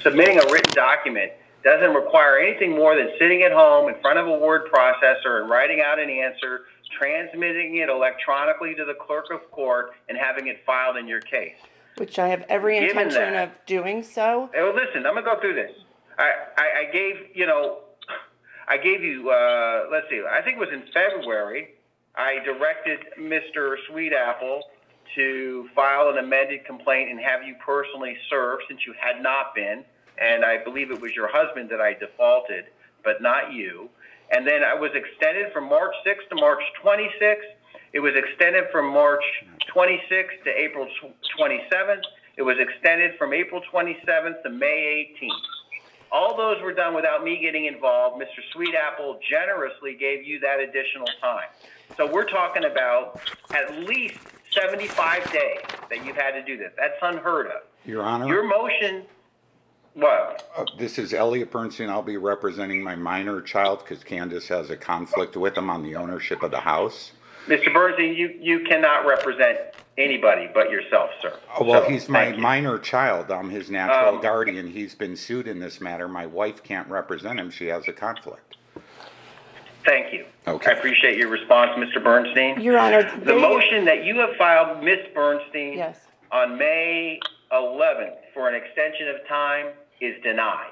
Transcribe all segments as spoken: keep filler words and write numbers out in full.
submitting a written document doesn't require anything more than sitting at home in front of a word processor and writing out an answer, transmitting it electronically to the clerk of court, and having it filed in your case. Which I have every Given intention that, of doing so. Well, listen, I'm going to go through this. I, I, I gave, you know, I gave you, uh, let's see, I think it was in February, I directed Mister Sweetapple to file an amended complaint and have you personally served since you had not been. And I believe it was your husband that I defaulted, but not you. And then I was extended from March sixth to March twenty-sixth. It was extended from March twenty-sixth to April twenty-seventh. It was extended from April twenty-seventh to May eighteenth. All those were done without me getting involved. Mister Sweetapple generously gave you that additional time. So we're talking about at least seventy-five days that you've had to do this. That's unheard of. Your Honor. Your motion, what? Uh, this is Elliot Bernstein. I'll be representing my minor child because Candace has a conflict with him on the ownership of the house. Mister Bernstein, you, you cannot represent anybody but yourself, sir. Oh, well, so, he's my minor child. I'm his natural um, guardian. He's been sued in this matter. My wife can't represent him. She has a conflict. Thank you. Okay. I appreciate your response, Mister Bernstein. Your Honor, the they, motion that you have filed, Miz Bernstein, yes. on May eleventh for an extension of time is denied.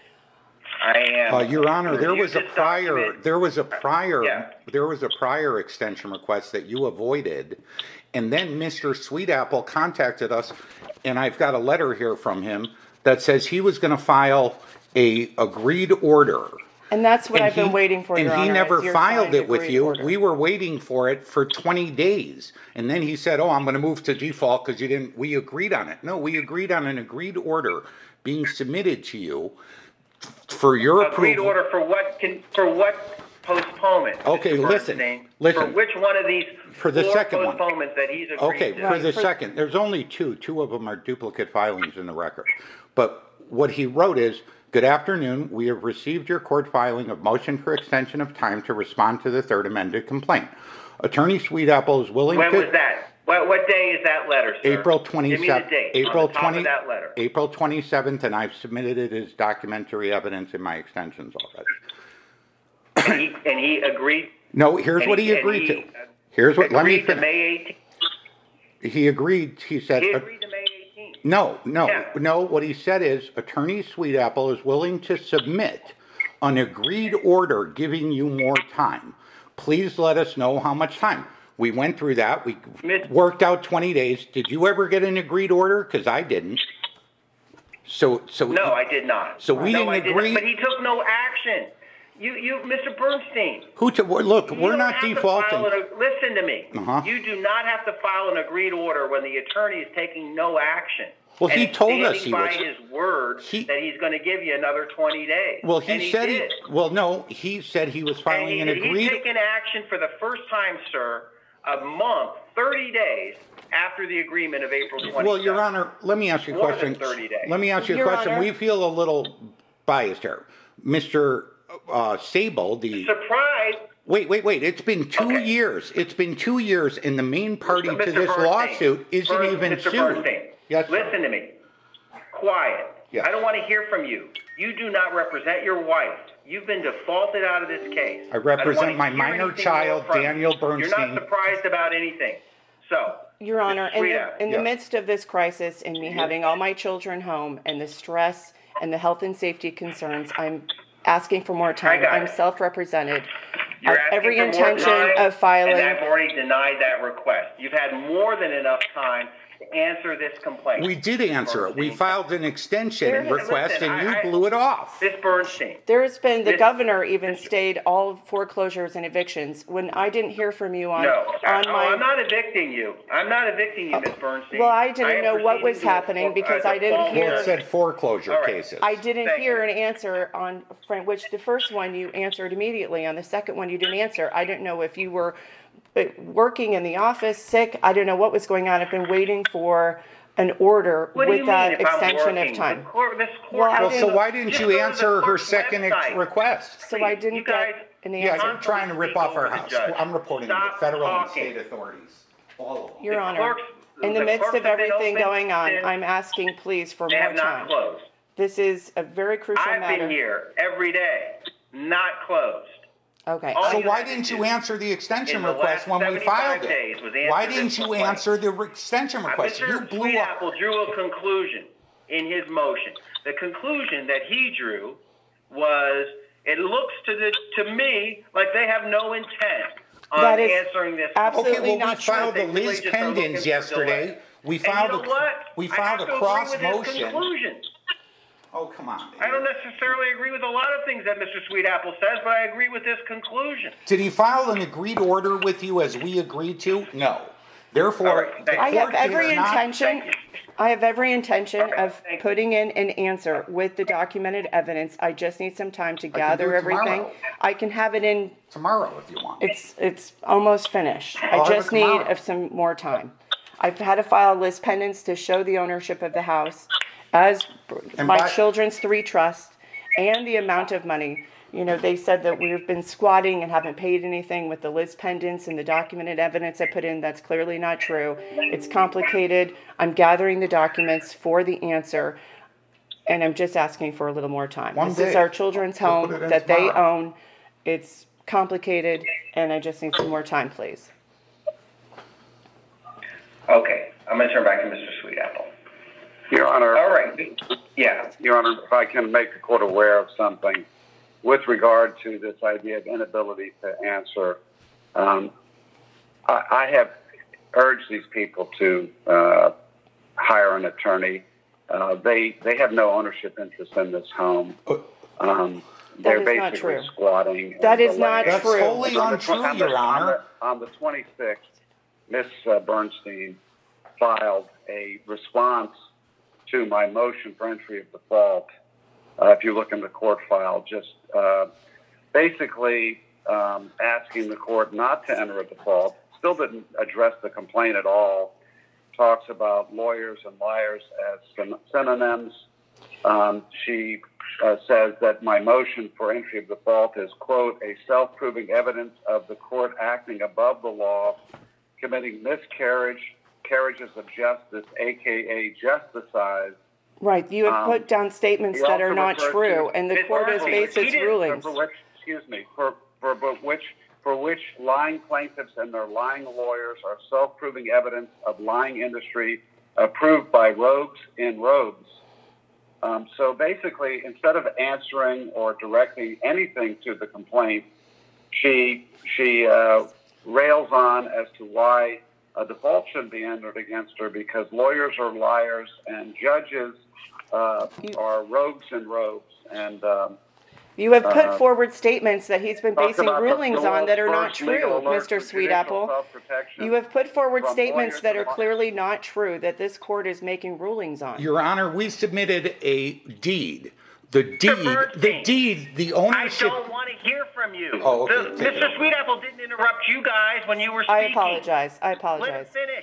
I am. Uh, Your Honor, there was a this prior, document. there was a prior, Yeah. there was a prior extension request that you avoided, and then Mister Sweetapple contacted us, and I've got a letter here from him that says he was going to file a agreed order. And that's what And I've he- been waiting for, Your And he Honor, never is your filed signed it with agreed you. order. We were waiting for it for twenty days. And then he said, oh, I'm going to move to default because you didn't, we agreed on it. No, we agreed on an agreed order being submitted to you for your Agreed approval. order for what? Can, for what postponement? Okay, Mister listen, Bernstein? listen. For which one of these For the four second one. postponements that he's agreed Okay, to? for Right, the for- second, there's only two. Two of them are duplicate filings in the record. But what he wrote is, good afternoon, we have received your court filing of motion for extension of time to respond to the third amended complaint. Attorney Sweetapple is willing When to... was that? What, what day is that letter, sir? April Give me the twenty-seventh. date April on the top twenty. of that letter. April twenty-seventh, and I've submitted it as documentary evidence in my extensions already. And he, and he agreed. No, here's and what he and agreed to. uh, Here's what, let me agreed to finish. May eighteenth. He agreed, he said... He uh, agreed to May eighteenth. No, no, Yeah. no, what he said is, Attorney Sweetapple is willing to submit an agreed order giving you more time. Please let us know how much time. We went through that, we Miss- worked out twenty days. Did you ever get an agreed order? Because I didn't. So, so. No, I did not. So we no, didn't I did agree- not, but he took no action. You, you, Mister Bernstein. Who to, well, look, You we're don't not have to defaulting. file an- listen to me. Uh-huh. You do not have to file an agreed order when the attorney is taking no action. Well, he and told us standing he by was- his word he- that he's going to give you another twenty days. Well, he and he said did. he, well, no, he said he was And filing he, an he's agreed. taken action for the first time, sir, a month, thirty days after the agreement of April twenty-seventh. Well, Your Honor, let me ask you a More question. than thirty days. Let me ask you a Your question. Honor. We feel a little biased here. Mister Uh, Sable, the... Surprise! Wait, wait, wait. It's been two Okay. years. It's been two years, and the main party to Mister this Bernstein, lawsuit isn't Bern- even Mister sued. Bernstein, Yes, sir. listen to me. Quiet. Yes. I don't want to hear from you. You do not represent your wife. You've been defaulted out of this case. I represent don't wanna my hear minor anything child, more from you. Daniel You're Bernstein. not surprised about anything. So, Your Honor, in Sweetheart, the, in the yeah. midst of this crisis and me having all my children home and the stress and the health and safety concerns, I'm asking for more time. got I'm it. self-represented. I you're have asking every for more intention time, of filing. and I've already denied that request. You've had more than enough time to answer this complaint. We did answer it. We Bernstein. filed an extension There- request, Listen, and you I- I- blew it off. Miss Bernstein. There's been, the Miss- governor even stayed all foreclosures and evictions. When I didn't hear from you on, No, I, on oh, my... I'm not evicting you. I'm not evicting you, Miss Bernstein. Well, I didn't am know what was proceeding to a happening for- because uh, I didn't default hear- Well, it order. said foreclosure All right. cases. I didn't Thank hear you. an answer on, Frank, which the first one you answered immediately. On the second one, you didn't answer. I didn't know if you were uh, working in the office, sick. I don't know what was going on. I've been waiting for an order What do with you that mean if I'm extension working? of time. The court, this Well, I courthouse- Well, so didn't- why didn't Just you go to the answer her court's second ex- website. request? So I Please, didn't you guys- get an Yes, answer. you're trying to rip off our house. Judge. I'm reporting to Stop the federal and talking. state authorities. All of them. Your The Honor, clerks- in the the midst clerks of have been everything open going on, since I'm asking please for They more have not time. closed. This is a very crucial I've matter. been here every day, not closed. Okay. All So you why had to didn't you do answer the extension in the request last when we filed seventy-five days it? was answer Why this didn't you complaint. answer the re- extension Uh, request? You Mister blew up. Sweetapple drew a conclusion in his motion. The conclusion that he drew was, it looks to the to me like they have no intent on That is answering this. absolutely Okay, well, we not true. filed the They really Liz just are looking Pendens for yesterday. delay. We And filed you know a, what? we I filed have a to cross agree with his motion. conclusion. Oh, come on. I don't necessarily agree with a lot of things that Mister Sweetapple says, but I agree with this conclusion. Did he file an agreed order with you as we agreed to? No. Therefore, All right, the thank I you. have court every did not- intention, Thank you. I have every intention All right, of thank you. putting in an answer with the documented evidence. I just need some time to can do gather it everything. tomorrow. I can have it in, Tomorrow, if you want. it's, it's almost finished. I'll I have it just need tomorrow. of some more time. I've had to file Liz Pendens to show the ownership of the house as And my by- children's three trusts and the amount of money. You know, they said that we've been squatting and haven't paid anything with the Liz Pendens and the documented evidence I put in. That's clearly not true. It's complicated. I'm gathering the documents for the answer, and I'm just asking for a little more time. One This is day. our children's We'll home put it in that they tomorrow. own. It's complicated, and I just need some more time, please. Okay, I'm going to turn back to Mister Sweetapple. Your Honor, All right. Yeah. Your Honor, if I can make the court aware of something with regard to this idea of inability to answer, um, I, I have urged these people to uh, hire an attorney. Uh, they they have no ownership interest in this home. Um, they're That is not basically true. squatting. and That is not delaying. That's true. wholly On the untrue, tw- on the- Your on Honor. the- On the twenty-sixth, Miz uh, Bernstein filed a response to my motion for entry of default. Uh, if you look in the court file, just uh, basically um, asking the court not to enter a default. Still didn't address the complaint at all. Talks about lawyers and liars as syn- synonyms. Um, she uh, says that my motion for entry of default is, quote, a self-proving evidence of the court acting above the law, committing miscarriage, carriages of justice, aka justicide. Right, you have Um, put down statements He that are also not referred true, to- and the Miz court has Bernstein, based he its didn't- rulings. For which, excuse me, for, for, for which for which lying plaintiffs and their lying lawyers are self-proving evidence of lying industry approved by rogues in robes. Um, so basically, instead of answering or directing anything to the complaint, she she uh, rails on as to why a default should be entered against her because lawyers are liars and judges uh, You- are rogues in robes. And um, You have put uh, forward statements that he's been talks basing about the rulings on that are not first legal true, alert Mister for judicial Sweetapple. self-protection. You have put forward from statements lawyers that to are law- clearly not true, that this court is making rulings on. Your Honor, we submitted a deed. The deed, the Bernstein, deed, the I ownership. don't want to hear from you. Oh, okay, The- take it Mister over. Sweetapple didn't interrupt you guys when you were I speaking. apologize, I Let him apologize. finish.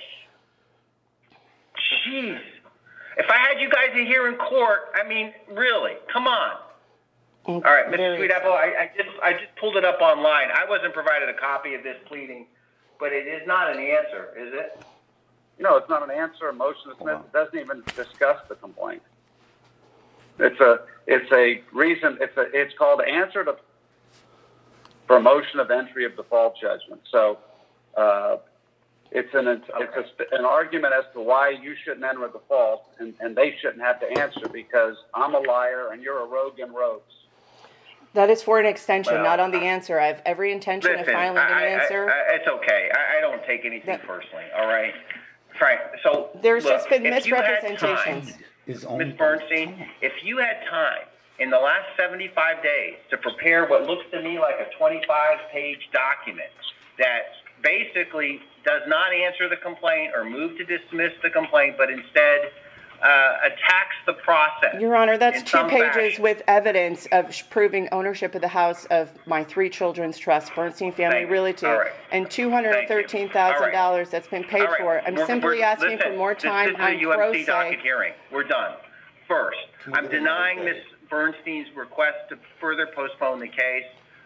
Jeez. If I had you guys in here in court, I mean, really, come on. All right, Mister Very- Sweetapple, I, I just I just pulled it up online. I wasn't provided a copy of this pleading, but it is not an answer, is it? No, it's not an answer. A motion to dismiss. It doesn't even discuss the complaint. It's a it's a reason. It's a it's called answer to for motion of entry of default judgment. So uh, it's an it's a, an argument as to why you shouldn't enter a default and, and they shouldn't have to answer because I'm a liar and you're a rogue in robes. That is for an extension, Well, not on the answer. I have every intention of Listen, filing I, an I- answer. I- it's okay. I, I don't take anything That- personally. All right, Frank. So There's look, just been if you had misrepresentations. time, Is Miz owned by- Bernstein, if you had time in the last seventy-five days to prepare what looks to me like a twenty-five page document that basically does not answer the complaint or move to dismiss the complaint, but instead uh, attacks the process. Your Honor, that's in two some pages fashion. with evidence of sh- proving ownership of the house of my three children's trust, Bernstein Family Thank you. Realty, All right. and two hundred thirteen thousand dollars that's been paid All right. for. I'm We're- simply we're- asking for listen, more this- time. This is I'm a U M C pro docket se. hearing. We're done. First, we I'm get another denying day? Miz Bernstein's request to further postpone the case.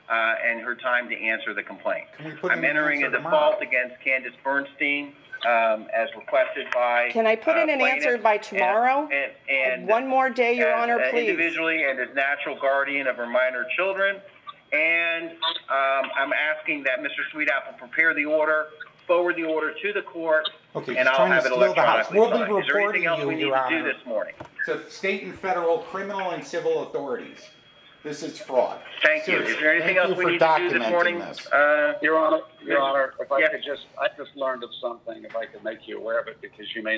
uh, and her time to answer the complaint. Can we put I'm in an entering a answer default tomorrow? against Candace Bernstein, um, as requested by. Can I put in uh, an answer plaintiff by and- tomorrow? And, and. One more day, Your as, Honor, uh, please. Individually and as natural guardian of her minor children. And um, I'm asking that Mister Sweetapple prepare the order, forward the order to the court, Okay, and she's I'll trying to have it steal the house. electronically We'll be signed. Is there anything reporting else you, we need Your to do Honor. this morning? To state and federal criminal and civil authorities. This is fraud. Thank you. Is there anything Thank else you we for need to do this documenting morning? this. Uh, Your Honor, Your Honor, if I Yes. could just, I just learned of something, if I could make you aware of it, because you may